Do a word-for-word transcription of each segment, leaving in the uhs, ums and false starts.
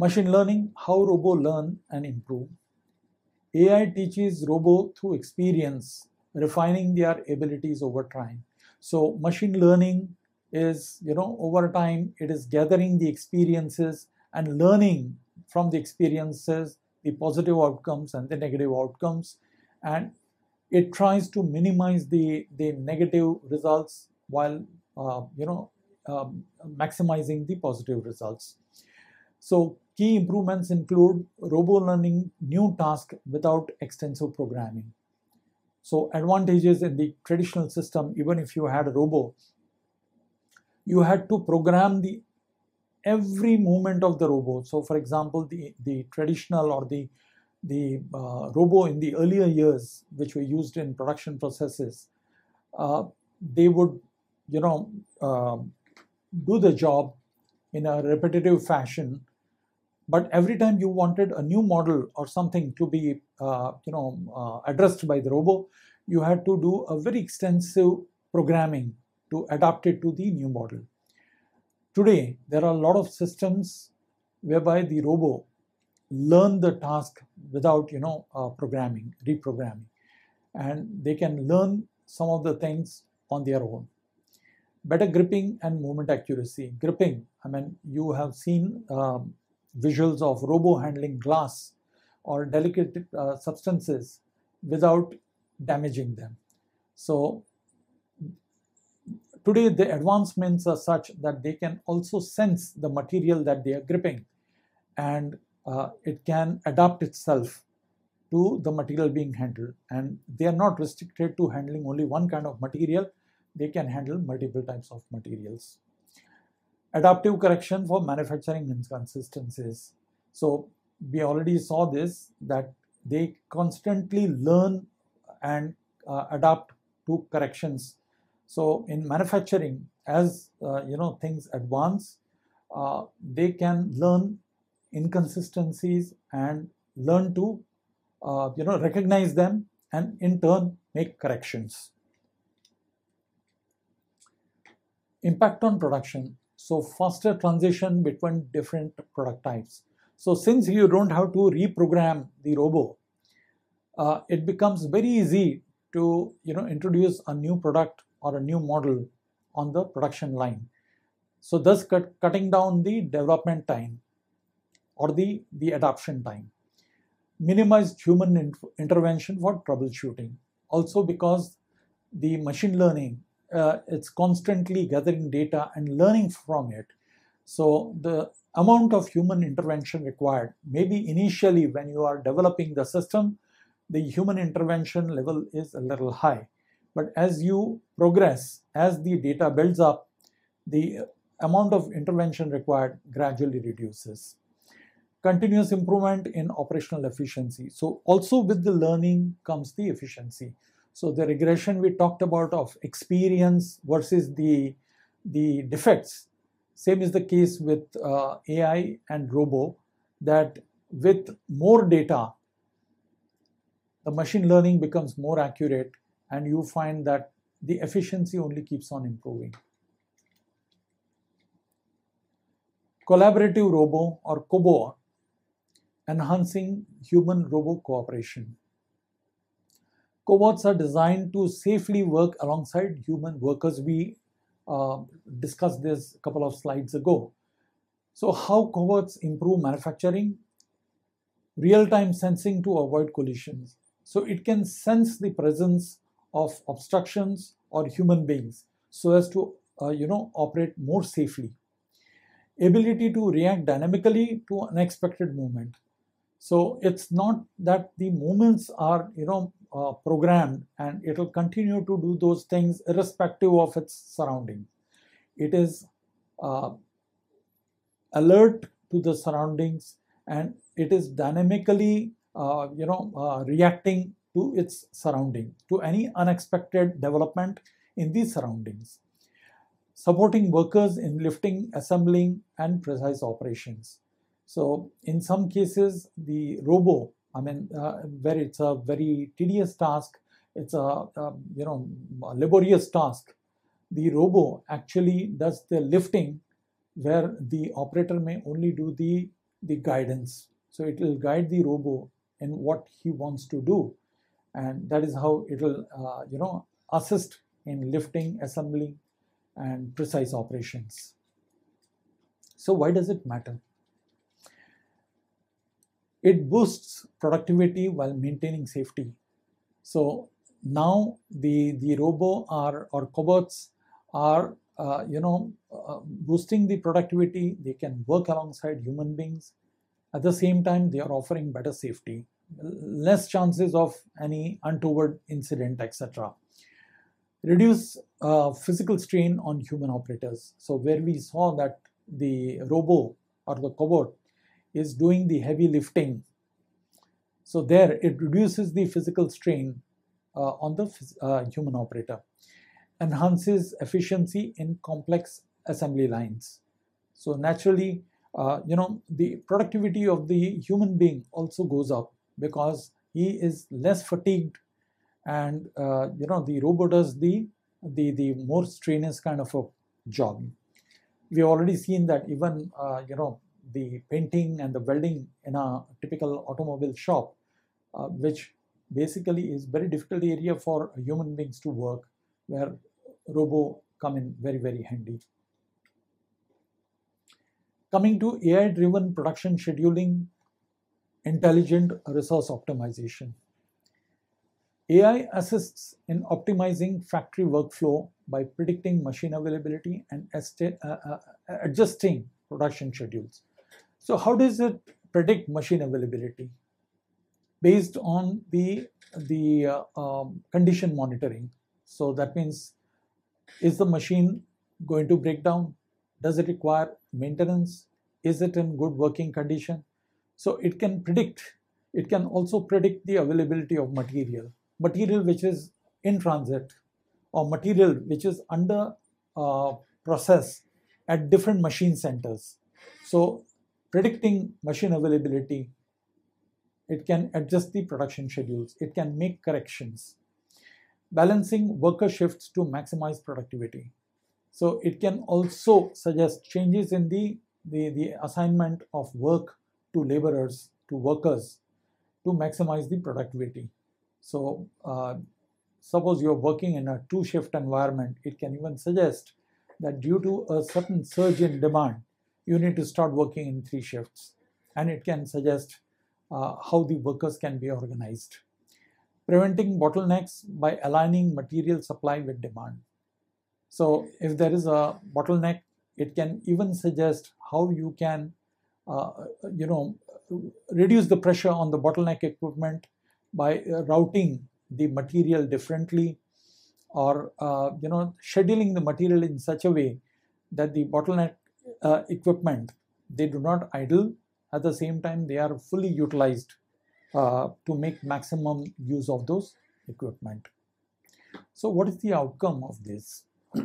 Machine learning, how robo learn and improve. A I teaches robo through experience, refining their abilities over time. So machine learning is, you know, over time, it is gathering the experiences and learning from the experiences, the positive outcomes and the negative outcomes. And it tries to minimize the, the negative results while, uh, you know, um, maximizing the positive results. So key improvements include robo learning new tasks without extensive programming. So advantages in the traditional system, even if you had a robo, you had to program the every movement of the robo. So for example, the, the traditional or the, the uh, robo in the earlier years, which were used in production processes, uh, they would, you know, uh, do the job in a repetitive fashion. But every time you wanted a new model or something to be, uh, you know, uh, addressed by the robo, you had to do a very extensive programming to adapt it to the new model. Today, there are a lot of systems whereby the robo learn the task without, you know, uh, programming, reprogramming, and they can learn some of the things on their own. Better gripping and movement accuracy. Gripping, I mean, you have seen um, visuals of robo handling glass or delicate uh, substances without damaging them. So today the advancements are such that they can also sense the material that they are gripping, and uh, it can adapt itself to the material being handled, and they are not restricted to handling only one kind of material. They can handle multiple types of materials. Adaptive correction for manufacturing inconsistencies. So we already saw this, that they constantly learn and uh, adapt to corrections. So in manufacturing, as uh, you know, things advance, uh, they can learn inconsistencies and learn to uh, you know, recognize them and in turn make corrections. Impact on production. So faster transition between different product types. So since you don't have to reprogram the robo, uh, it becomes very easy to, you know, introduce a new product or a new model on the production line. So thus cut, cutting down the development time or the, the adoption time. Minimize human in, intervention for troubleshooting. Also because the machine learning, uh, it's constantly gathering data and learning from it. So the amount of human intervention required, maybe initially when you are developing the system, the human intervention level is a little high. But as you progress, as the data builds up, the amount of intervention required gradually reduces. Continuous improvement in operational efficiency. So also with the learning comes the efficiency. So the regression we talked about of experience versus the, the defects, same is the case with uh, A I and robo, that with more data, the machine learning becomes more accurate and you find that the efficiency only keeps on improving. Collaborative robo or COBO, enhancing human-robo cooperation. Cobots are designed to safely work alongside human workers. We uh, discussed this a couple of slides ago. So how cobots improve manufacturing? Real-time sensing to avoid collisions. So it can sense the presence of obstructions or human beings so as to uh, you know, operate more safely. Ability to react dynamically to unexpected movement. So it's not that the movements are, you know, uh, programmed and it will continue to do those things irrespective of its surrounding. It is uh, alert to the surroundings and it is dynamically, uh, you know, uh, reacting to its surrounding, to any unexpected development in these surroundings. Supporting workers in lifting, assembling, and precise operations. So in some cases, the robo, I mean, uh, where it's a very tedious task, it's a, a you know, a laborious task, the robo actually does the lifting where the operator may only do the the guidance. So it will guide the robo in what he wants to do, and that is how it will uh, you know assist in lifting, assembling, and precise operations. So why does it matter? It boosts productivity while maintaining safety. So now the the robo are or cobots are uh, you know uh, boosting the productivity. They can work alongside human beings. At the same time, they are offering better safety, less chances of any untoward incident, et cetera. Reduce uh, physical strain on human operators. So where we saw that the robo or the cobot is doing the heavy lifting, so there it reduces the physical strain uh, on the uh, human operator, enhances efficiency in complex assembly lines. So naturally, uh, you know, the productivity of the human being also goes up because he is less fatigued, and uh, you know the robot does the the the more strenuous kind of a job. We have already seen that even uh, you know the painting and the welding in a typical automobile shop, uh, which basically is very difficult area for human beings to work, where robo come in very very handy. Coming to A I-driven production scheduling, intelligent resource optimization. A I assists in optimizing factory workflow by predicting machine availability and uh, uh, adjusting production schedules. So how does it predict machine availability? Based on the, the uh, um, condition monitoring. So that means, is the machine going to break down? Does it require maintenance? Is it in good working condition? So it can predict, it can also predict the availability of material, material which is in transit, or material which is under uh, process at different machine centers. So predicting machine availability, it can adjust the production schedules, it can make corrections. Balancing worker shifts to maximize productivity. So it can also suggest changes in the, the, the assignment of work to laborers, to workers, to maximize the productivity. So uh, suppose you're working in a two-shift environment, it can even suggest that due to a certain surge in demand, you need to start working in three shifts. And it can suggest uh, how the workers can be organized. Preventing bottlenecks by aligning material supply with demand. So if there is a bottleneck, it can even suggest how you can, uh, you know, reduce the pressure on the bottleneck equipment by uh, routing the material differently, or uh, you know, scheduling the material in such a way that the bottleneck uh, equipment, they do not idle. At the same time, they are fully utilized uh, to make maximum use of those equipment. So what is the outcome of this?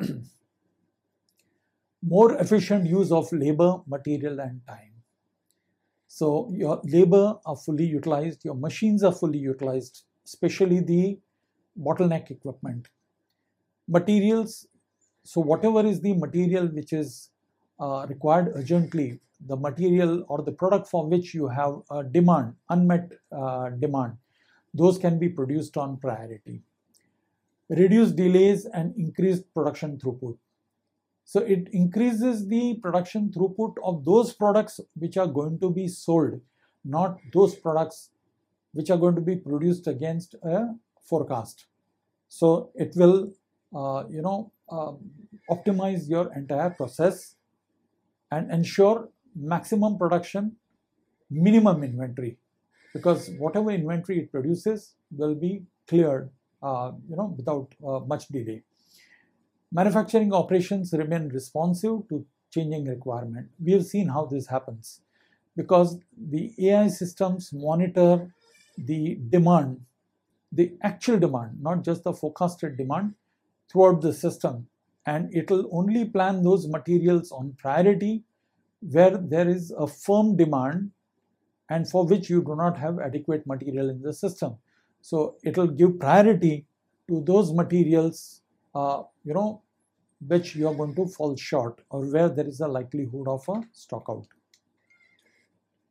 More efficient use of labor, material, and time. So your labor are fully utilized, your machines are fully utilized, especially the bottleneck equipment. Materials, so whatever is the material which is uh, required urgently, the material or the product for which you have a demand, unmet uh, demand, those can be produced on priority. Reduce delays and increased production throughput. So it increases the production throughput of those products which are going to be sold, not those products which are going to be produced against a forecast. So it will, uh, you know, uh, optimize your entire process and ensure maximum production, minimum inventory, because whatever inventory it produces will be cleared, uh, you know, without uh, much delay. Manufacturing operations remain responsive to changing requirement. We have seen how this happens because the A I systems monitor the demand, the actual demand, not just the forecasted demand, throughout the system, and it will only plan those materials on priority where there is a firm demand and for which you do not have adequate material in the system. So it will give priority to those materials, uh, you know, which you are going to fall short or where there is a likelihood of a stock out.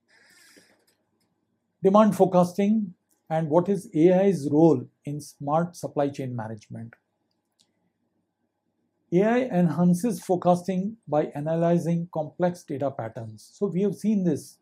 Demand forecasting and what is A I's role in smart supply chain management. A I enhances forecasting by analyzing complex data patterns. So we have seen this.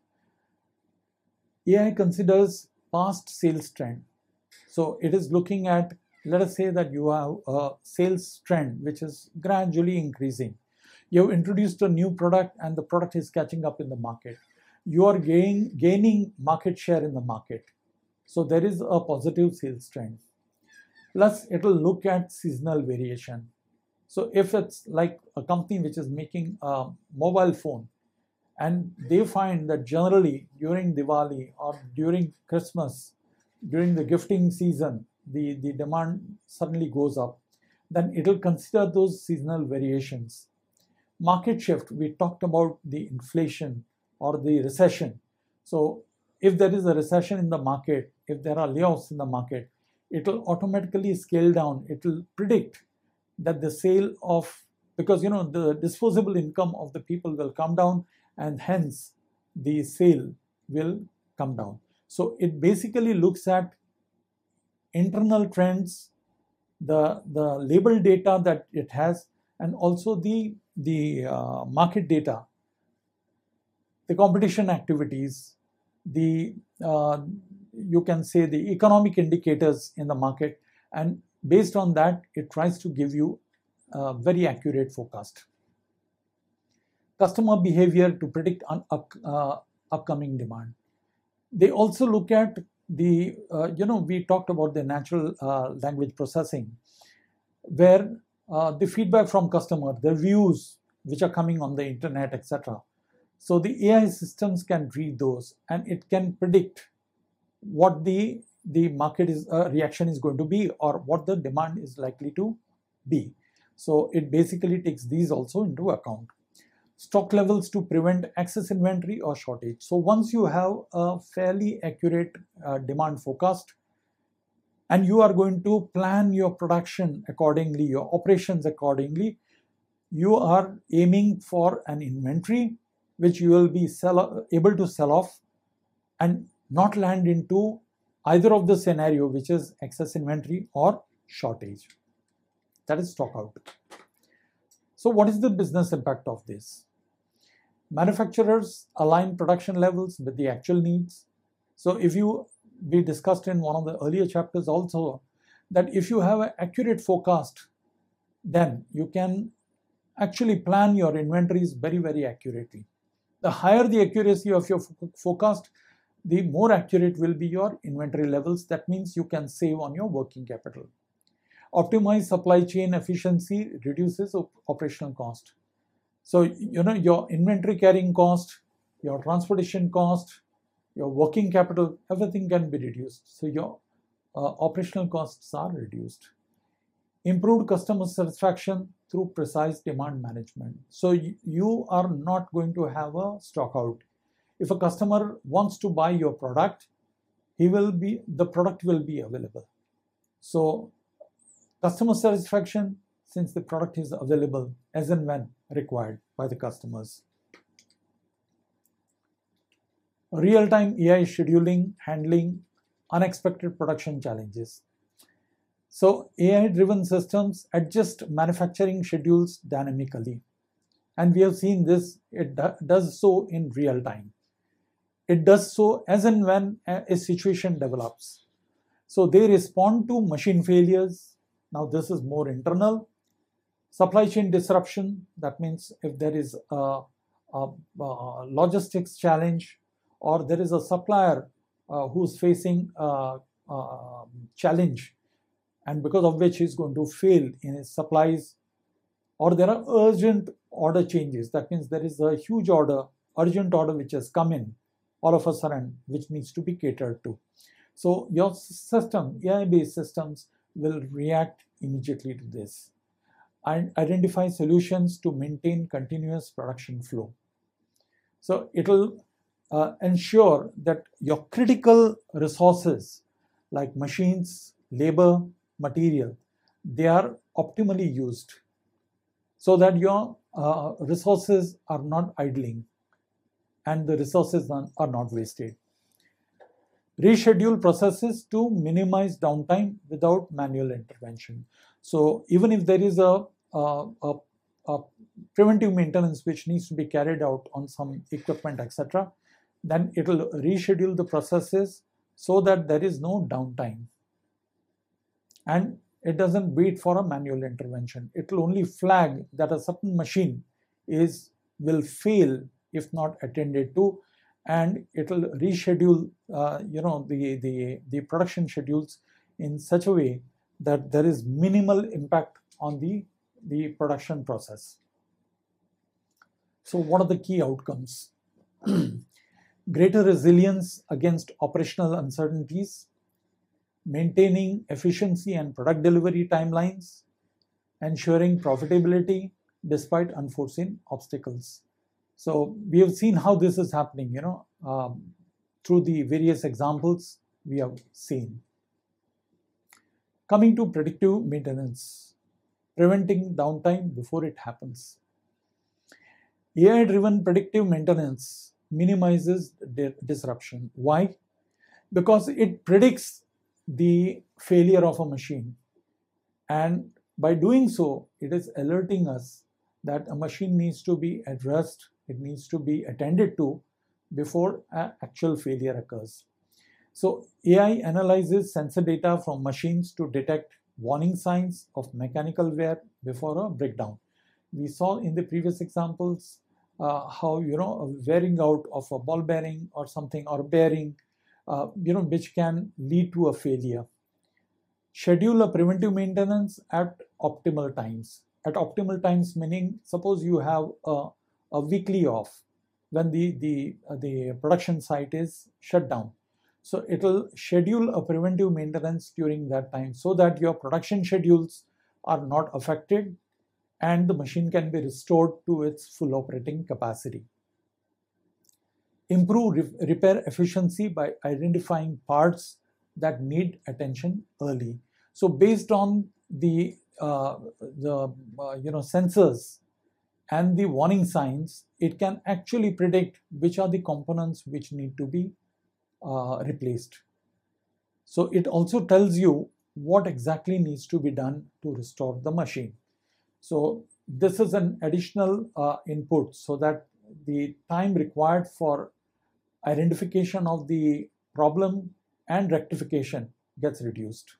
A I considers past sales trend. So it is looking at, let us say that you have a sales trend which is gradually increasing. You have introduced a new product and the product is catching up in the market. You are gain, gaining market share in the market. So there is a positive sales trend. Plus it will look at seasonal variation. So if it's like a company which is making a mobile phone and they find that generally during Diwali or during Christmas, during the gifting season, the, the demand suddenly goes up, then it will consider those seasonal variations. Market shift, we talked about the inflation or the recession. So if there is a recession in the market, if there are layoffs in the market, it will automatically scale down. It will predict that the sale of, because you know the disposable income of the people will come down and hence the sale will come down. So it basically looks at internal trends, the, the label data that it has, and also the, the uh, market data, the competition activities, the uh, you can say the economic indicators in the market, and based on that it tries to give you a very accurate forecast. Customer behavior to predict un, up, uh, upcoming demand. They also look at the, uh, you know, we talked about the natural uh, language processing, where uh, the feedback from customer, the views which are coming on the internet, et cetera. So the A I systems can read those and it can predict what the, the market is, uh, reaction is going to be or what the demand is likely to be. So it basically takes these also into account. Stock levels to prevent excess inventory or shortage. So once you have a fairly accurate uh, demand forecast and you are going to plan your production accordingly, your operations accordingly, you are aiming for an inventory which you will be sell, able to sell off and not land into either of the scenario, which is excess inventory or shortage. That is stock out. So what is the business impact of this? Manufacturers align production levels with the actual needs. So if you, we discussed in one of the earlier chapters also, that if you have an accurate forecast, then you can actually plan your inventories very, very accurately. The higher the accuracy of your forecast, the more accurate will be your inventory levels. That means you can save on your working capital. Optimize supply chain efficiency reduces op operational cost. So, you know, your inventory carrying cost, your transportation cost, your working capital, everything can be reduced. So your uh, operational costs are reduced. Improved customer satisfaction through precise demand management. So you are not going to have a stock out. If a customer wants to buy your product, he will be, the product will be available. So customer satisfaction, since the product is available as and when required by the customers. Real-time A I scheduling, handling unexpected production challenges. So A I-driven systems adjust manufacturing schedules dynamically. And we have seen this, it do, does so in real time. It does so as and when a, a situation develops. So they respond to machine failures. Now this is more internal. Supply chain disruption, that means if there is a, a, a logistics challenge or there is a supplier uh, who's facing a, a challenge and because of which he's going to fail in his supplies, or there are urgent order changes. That means there is a huge order, urgent order which has come in all of a sudden, which needs to be catered to. So your system, A I-based systems, will react immediately to this and identify solutions to maintain continuous production flow. So it will uh, ensure that your critical resources like machines, labor, material, they are optimally used so that your uh, resources are not idling and the resources are not wasted. Reschedule processes to minimize downtime without manual intervention. So even if there is a, a, a, a preventive maintenance which needs to be carried out on some equipment, et cetera, then it will reschedule the processes so that there is no downtime. And it doesn't wait for a manual intervention. It will only flag that a certain machine is will fail if not attended to, and it will reschedule uh, you know the, the the production schedules in such a way that there is minimal impact on the the production process. So what are the key outcomes? Greater resilience against operational uncertainties, maintaining efficiency and product delivery timelines, ensuring profitability despite unforeseen obstacles. So we have seen how this is happening, you know, um, through the various examples we have seen. Coming to predictive maintenance, preventing downtime before it happens. A I-driven predictive maintenance minimizes di- disruption. Why? Because it predicts the failure of a machine, and by doing so, it is alerting us that a machine needs to be addressed, it needs to be attended to before an actual failure occurs. So A I analyzes sensor data from machines to detect warning signs of mechanical wear before a breakdown. We saw in the previous examples uh, how, you know, a wearing out of a ball bearing or something, or bearing, uh, you know, which can lead to a failure. Schedule a preventive maintenance at optimal times. At optimal times meaning, suppose you have a, a weekly off when the, the, uh, the production site is shut down. So it will schedule a preventive maintenance during that time so that your production schedules are not affected and the machine can be restored to its full operating capacity. Improve re- repair efficiency by identifying parts that need attention early. So based on the uh, the uh, you know sensors and the warning signs, it can actually predict which are the components which need to be uh, replaced. So it also tells you what exactly needs to be done to restore the machine. So this is an additional uh, input so that the time required for identification of the problem and rectification gets reduced.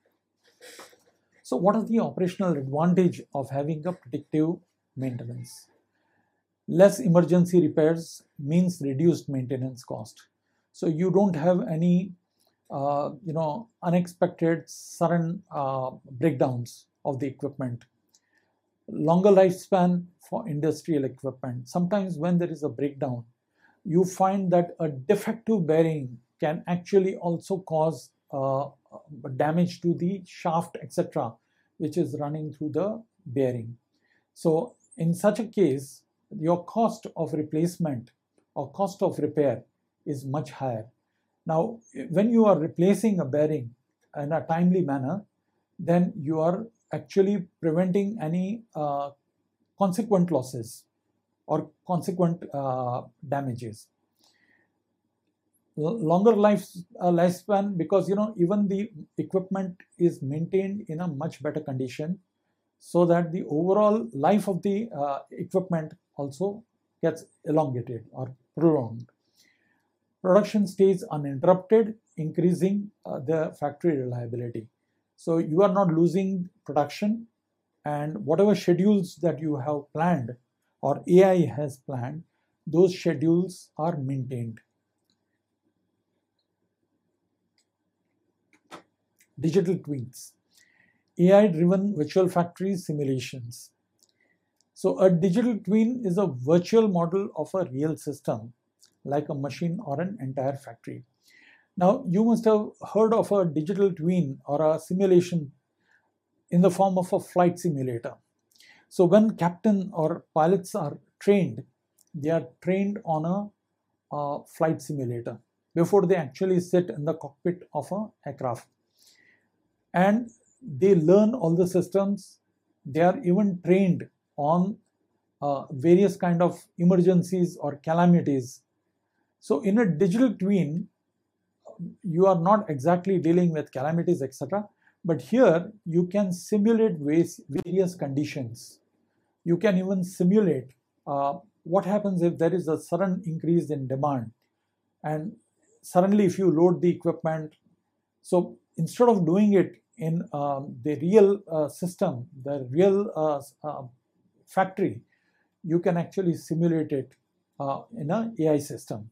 So what is the operational advantage of having a predictive maintenance? Less emergency repairs means reduced maintenance cost. So you don't have any uh, you know unexpected sudden uh, breakdowns of the equipment. Longer lifespan for industrial equipment. Sometimes when there is a breakdown, you find that a defective bearing can actually also cause uh, damage to the shaft, et cetera, which is running through the bearing. So in such a case, your cost of replacement or cost of repair is much higher. Now, when you are replacing a bearing in a timely manner, then you are actually preventing any uh, consequent losses or consequent uh, damages. L- longer life uh, lifespan, because you know even the equipment is maintained in a much better condition, so that the overall life of the uh, equipment also gets elongated or prolonged. Production stays uninterrupted, increasing uh, the factory reliability. So you are not losing production, and whatever schedules that you have planned or A I has planned, those schedules are maintained. Digital twins, A I-driven virtual factory simulations. So a digital twin is a virtual model of a real system, like a machine or an entire factory. Now, you must have heard of a digital twin or a simulation in the form of a flight simulator. So when captain or pilots are trained, they are trained on a, a flight simulator before they actually sit in the cockpit of an aircraft. And they learn all the systems. They are even trained on uh, various kind of emergencies or calamities. So in a digital twin, you are not exactly dealing with calamities, et cetera. But here you can simulate ways, various conditions. You can even simulate uh, what happens if there is a sudden increase in demand, and suddenly if you load the equipment. So instead of doing it in um, the real uh, system, the real uh, uh, factory, you can actually simulate it uh, in an A I system.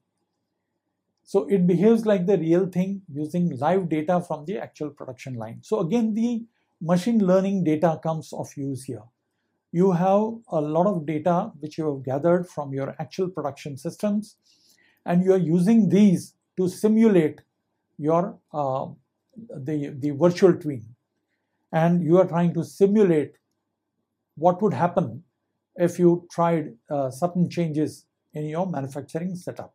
So it behaves like the real thing using live data from the actual production line. So again, the machine learning data comes of use here. You have a lot of data which you have gathered from your actual production systems, and you are using these to simulate your uh, the, the virtual twin. And you are trying to simulate what would happen if you tried uh, certain changes in your manufacturing setup.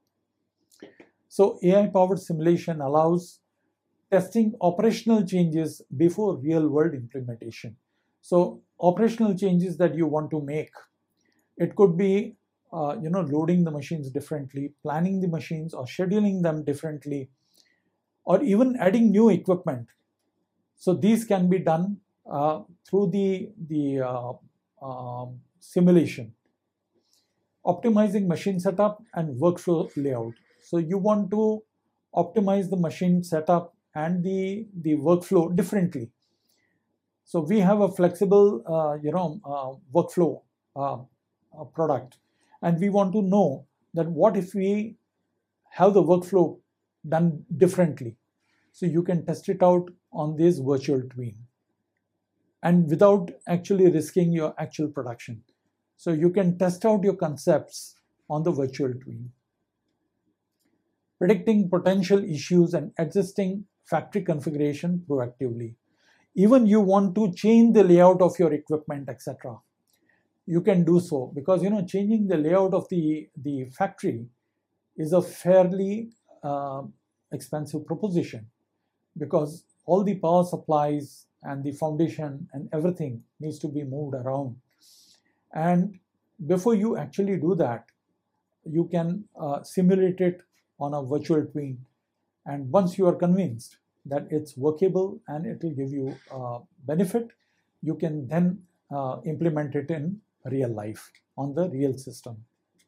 So A I-powered simulation allows testing operational changes before real-world implementation. So operational changes that you want to make, it could be uh, you know, loading the machines differently, planning the machines or scheduling them differently, or even adding new equipment. So these can be done uh, through the, the uh, uh, simulation. Optimizing machine setup and workflow layout. So you want to optimize the machine setup and the, the workflow differently. So we have a flexible uh, you know, uh, workflow uh, uh, product, and we want to know that what if we have the workflow done differently. So you can test it out on this virtual twin and without actually risking your actual production. So you can test out your concepts on the virtual twin. Predicting potential issues and adjusting factory configuration proactively. Even you want to change the layout of your equipment, et cetera. You can do so, because you know changing the layout of the, the factory is a fairly uh, expensive proposition, because all the power supplies and the foundation and everything needs to be moved around. And before you actually do that, you can uh, simulate it on a virtual twin. And once you are convinced that it's workable and it will give you uh, benefit, you can then uh, implement it in real life on the real system.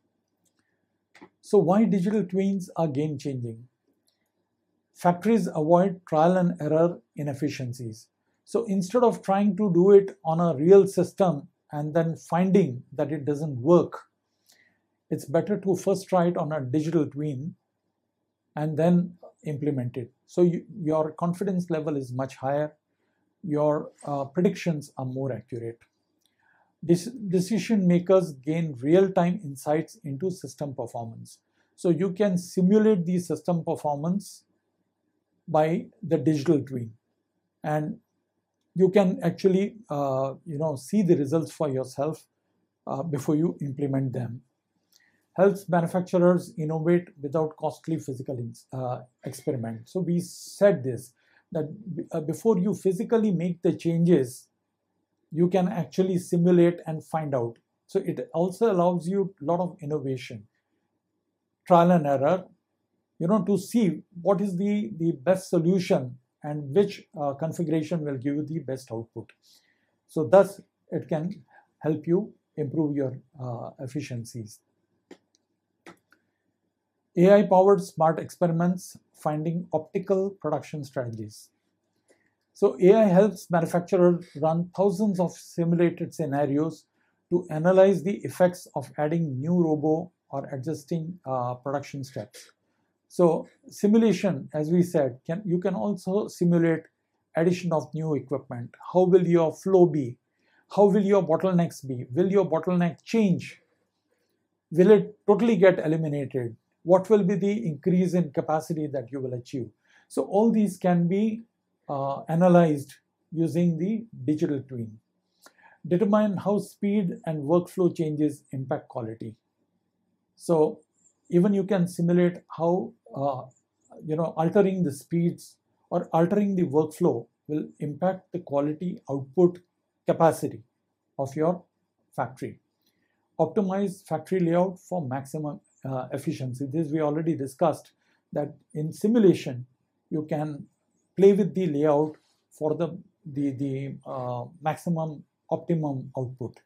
So why digital twins are game changing? Factories avoid trial and error inefficiencies. So instead of trying to do it on a real system and then finding that it doesn't work, it's better to first try it on a digital twin and then implement it. So you, your confidence level is much higher. Your uh, predictions are more accurate. This decision makers gain real-time insights into system performance. So you can simulate the system performance by the digital twin, and you can actually uh, you know see the results for yourself uh, before you implement them. Helps manufacturers innovate without costly physical uh, experiment. So we said this, that uh, before you physically make the changes, you can actually simulate and find out. So it also allows you a lot of innovation, trial and error, you know, to see what is the, the best solution and which uh, configuration will give you the best output. So thus it can help you improve your uh, efficiencies. A I-powered smart experiments finding optical production strategies. So A I helps manufacturers run thousands of simulated scenarios to analyze the effects of adding new robo or adjusting uh, production steps. So simulation, as we said, can you can also simulate addition of new equipment. How will your flow be? How will your bottlenecks be? Will your bottleneck change? Will it totally get eliminated? What will be the increase in capacity that you will achieve? So all these can be uh, analyzed using the digital twin. Determine how speed and workflow changes impact quality. So even you can simulate how uh, you know altering the speeds or altering the workflow will impact the quality, output, capacity of your factory. Optimize factory layout for maximum uh, efficiency. This we already discussed, that in simulation you can play with the layout for the, the, the uh, maximum optimum output.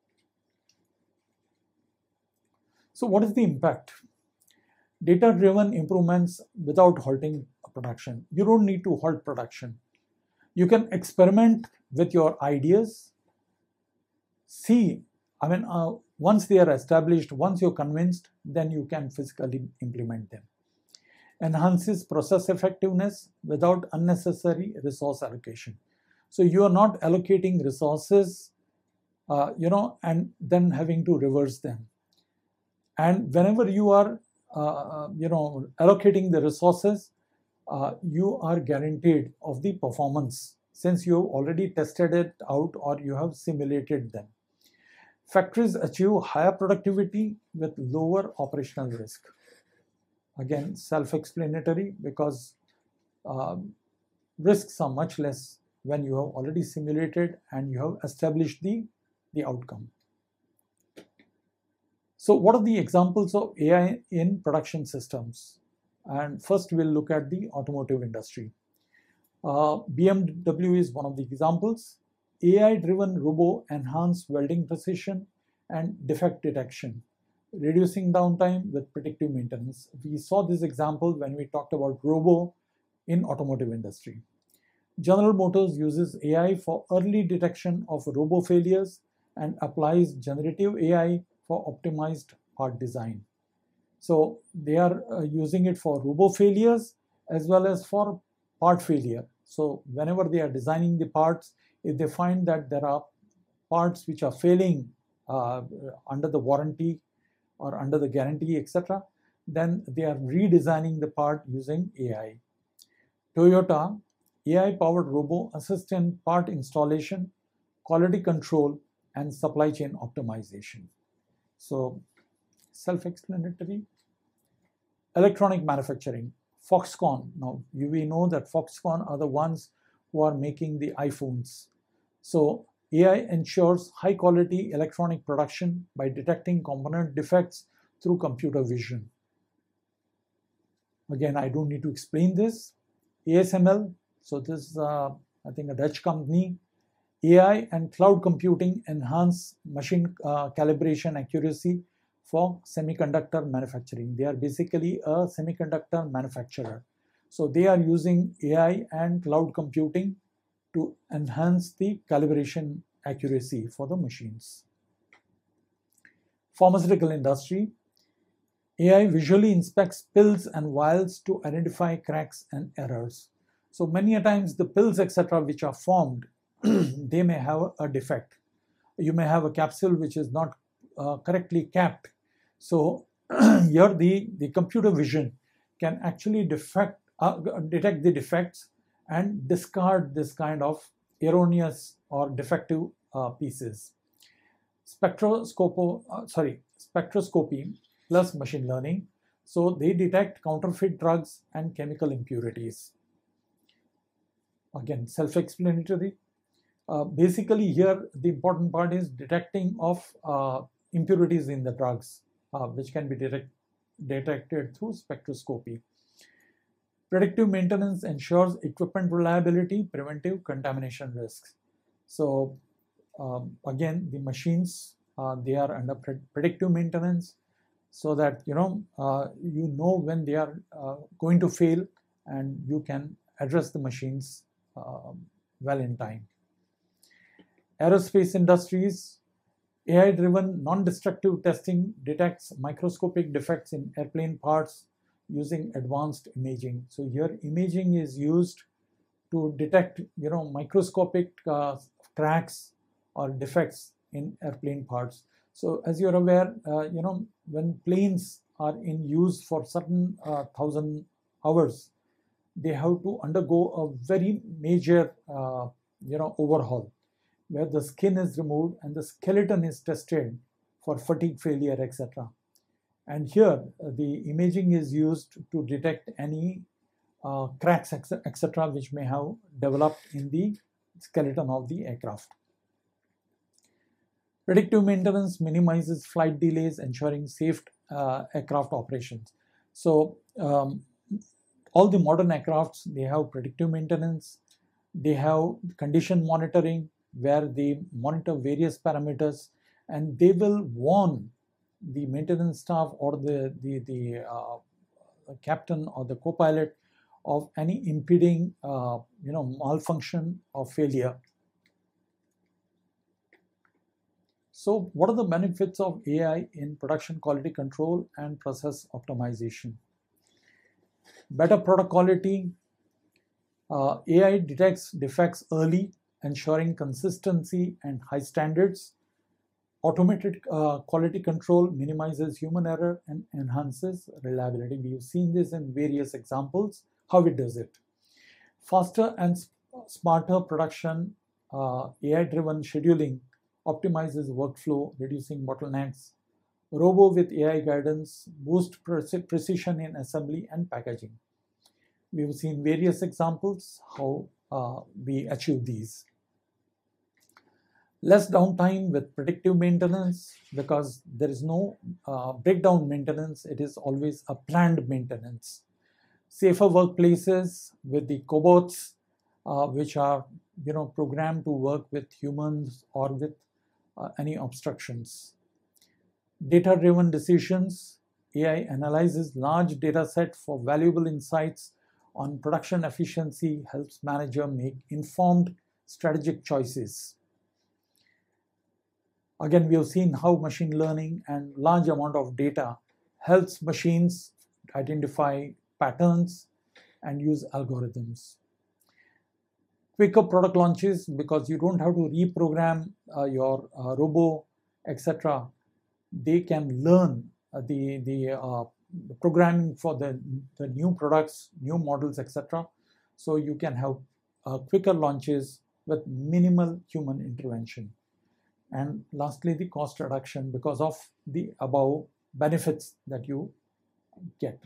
So what is the impact? Data-driven improvements without halting production. You don't need to halt production. You can experiment with your ideas, see, I mean, uh, once they are established, once you're convinced, then you can physically implement them. Enhances process effectiveness without unnecessary resource allocation. So you are not allocating resources, uh, you know, and then having to reverse them. And whenever you are, uh, you know, allocating the resources, uh, you are guaranteed of the performance since you have already tested it out or you have simulated them. Factories achieve higher productivity with lower operational risk. Again, self-explanatory, because uh, risks are much less when you have already simulated and you have established the, the outcome. So what are the examples of A I in production systems? And first we'll look at the automotive industry. Uh, B M W is one of the examples. A I-driven robo enhance welding precision and defect detection, reducing downtime with predictive maintenance. We saw this example when we talked about robo in automotive industry. General Motors uses A I for early detection of robo failures and applies generative A I for optimized part design. So they are uh, using it for robo failures as well as for part failure. So whenever they are designing the parts, if they find that there are parts which are failing uh, under the warranty or under the guarantee, et cetera, then they are redesigning the part using A I. Toyota, A I-powered robo assist in part installation, quality control, and supply chain optimization. So self-explanatory. Electronic manufacturing, Foxconn. Now we know that Foxconn are the ones who are making the iPhones. So A I ensures high quality electronic production by detecting component defects through computer vision. Again, I don't need to explain this. A S M L, so this is uh, I think a Dutch company. A I and cloud computing enhance machine uh, calibration accuracy for semiconductor manufacturing. They are basically a semiconductor manufacturer. So they are using A I and cloud computing to enhance the calibration accuracy for the machines. Pharmaceutical industry, A I visually inspects pills and vials to identify cracks and errors. So many a times the pills, et cetera, which are formed, they may have a defect. You may have a capsule which is not uh, correctly capped. So here the, the computer vision can actually defect, uh, detect the defects and discard this kind of erroneous or defective uh, pieces. Spectroscope, uh, sorry, spectroscopy plus machine learning. So they detect counterfeit drugs and chemical impurities. Again, self-explanatory. Uh, basically here the important part is detecting of uh, impurities in the drugs, uh, which can be detect detected through spectroscopy. Predictive maintenance ensures equipment reliability, preventive contamination risks. So um, again, the machines, uh, they are under pre predictive maintenance so that you know uh, you know when they are uh, going to fail and you can address the machines uh, well in time. Aerospace industries, A I-driven non-destructive testing detects microscopic defects in airplane parts using advanced imaging. So here imaging is used to detect, you know, microscopic uh, cracks or defects in airplane parts. So as you're aware, uh, you know, when planes are in use for certain uh, thousand hours, they have to undergo a very major, uh, you know, overhaul, where the skin is removed and the skeleton is tested for fatigue failure, et cetera. And here uh, the imaging is used to detect any uh, cracks, et cetera, which may have developed in the skeleton of the aircraft. Predictive maintenance minimizes flight delays, ensuring safe uh, aircraft operations. So um, all the modern aircrafts, they have predictive maintenance, they have condition monitoring where they monitor various parameters, and they will warn the maintenance staff or the, the, the uh, captain or the co-pilot of any impeding uh, you know, malfunction or failure. So what are the benefits of A I in production quality control and process optimization? Better product quality. Uh, A I detects defects early, ensuring consistency and high standards. Automated uh, quality control minimizes human error and enhances reliability. We've seen this in various examples, how it does it. Faster and smarter production, uh, A I-driven scheduling optimizes workflow, reducing bottlenecks. Robo with A I guidance boosts precision in assembly and packaging. We've seen various examples how uh, we achieve these. Less downtime with predictive maintenance, because there is no uh, breakdown maintenance, it is always a planned maintenance. Safer workplaces with the cobots, uh, which are you know, programmed to work with humans or with uh, any obstructions. Data-driven decisions. A I analyzes large data set for valuable insights on production efficiency, helps manager make informed strategic choices. Again, we have seen how machine learning and large amount of data helps machines identify patterns and use algorithms. Quicker product launches, because you don't have to reprogram uh, your uh, robo, et cetera. They can learn uh, the, the, uh, the programming for the, the new products, new models, et cetera. So you can have uh, quicker launches with minimal human intervention. And lastly, the cost reduction because of the above benefits that you get.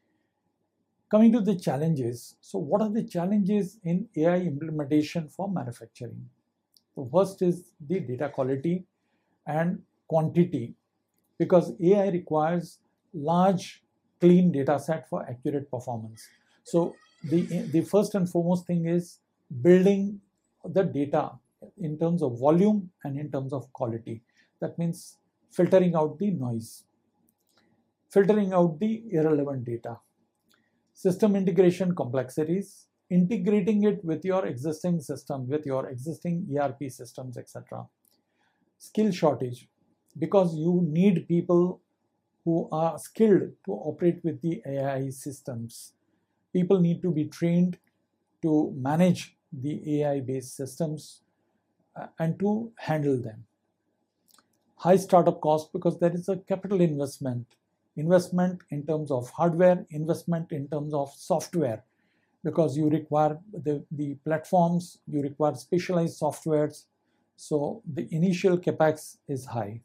Coming to the challenges. So what are the challenges in A I implementation for manufacturing? The first is the data quality and quantity, because A I requires large, clean data set for accurate performance. So the, the first and foremost thing is building the data in terms of volume and in terms of quality. That means filtering out the noise, filtering out the irrelevant data. System integration complexities, integrating it with your existing system, with your existing E R P systems, et cetera. Skill shortage, because you need people who are skilled to operate with the A I systems. People need to be trained to manage the A I-based systems and to handle them. High startup cost, because there is a capital investment, investment in terms of hardware, investment in terms of software, because you require the, the platforms, you require specialized softwares, so the initial capex is high.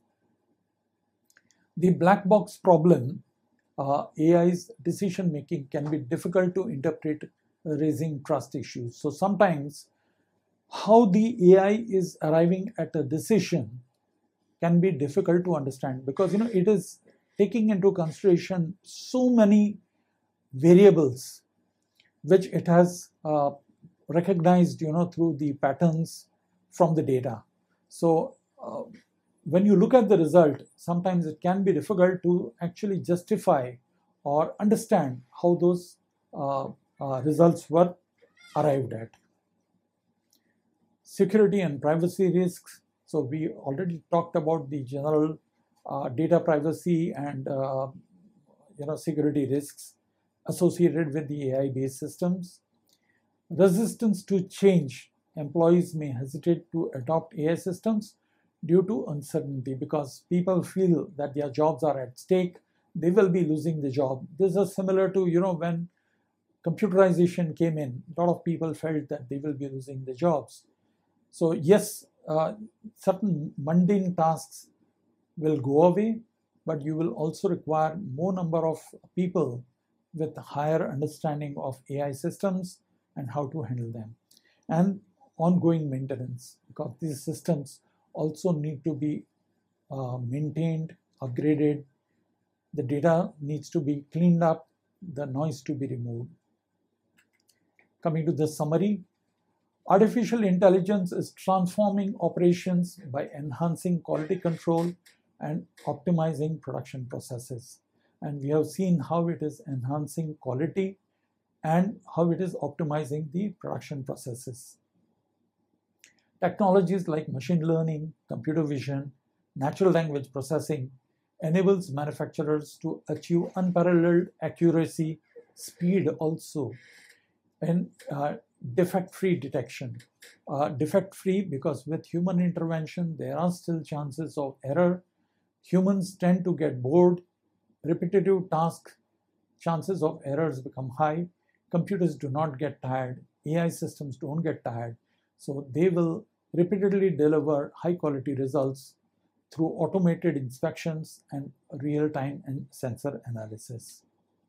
The black box problem, uh, A I's decision making can be difficult to interpret, raising trust issues. So sometimes how the A I is arriving at a decision can be difficult to understand, because you know it is taking into consideration so many variables which it has uh, recognized you know through the patterns from the data. So uh, when you look at the result, sometimes it can be difficult to actually justify or understand how those uh, uh, results were arrived at. Security and privacy risks. So we already talked about the general uh, data privacy and uh, you know security risks associated with the A I-based systems. Resistance to change. Employees may hesitate to adopt A I systems due to uncertainty, because people feel that their jobs are at stake. They will be losing the job. This is similar to you know when computerization came in. A lot of people felt that they will be losing the jobs. So yes, uh, certain mundane tasks will go away, but you will also require more number of people with higher understanding of A I systems and how to handle them. And ongoing maintenance, because these systems also need to be uh, maintained, upgraded. The data needs to be cleaned up, the noise to be removed. Coming to the summary, artificial intelligence is transforming operations by enhancing quality control and optimizing production processes. And we have seen how it is enhancing quality and how it is optimizing the production processes. Technologies like machine learning, computer vision, natural language processing enables manufacturers to achieve unparalleled accuracy, speed also, and uh, defect-free detection. Uh, defect-free because with human intervention, there are still chances of error. Humans tend to get bored. Repetitive tasks, chances of errors become high. Computers do not get tired. A I systems don't get tired. So they will repeatedly deliver high-quality results through automated inspections and real-time and sensor analysis.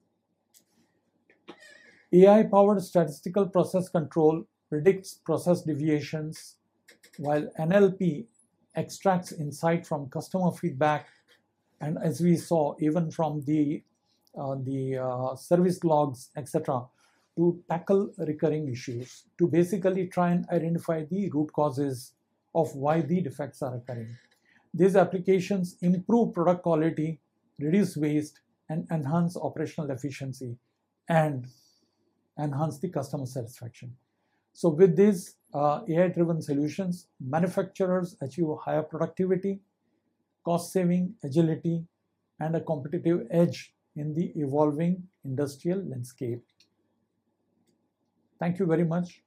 A I-powered statistical process control predicts process deviations, while N L P extracts insight from customer feedback, and as we saw, even from the, uh, the uh, service logs, et cetera, to tackle recurring issues, to basically try and identify the root causes of why the defects are occurring. These applications improve product quality, reduce waste, and enhance operational efficiency, and enhance the customer satisfaction. So with these uh, A I-driven solutions, manufacturers achieve higher productivity, cost saving, agility, and a competitive edge in the evolving industrial landscape. Thank you very much.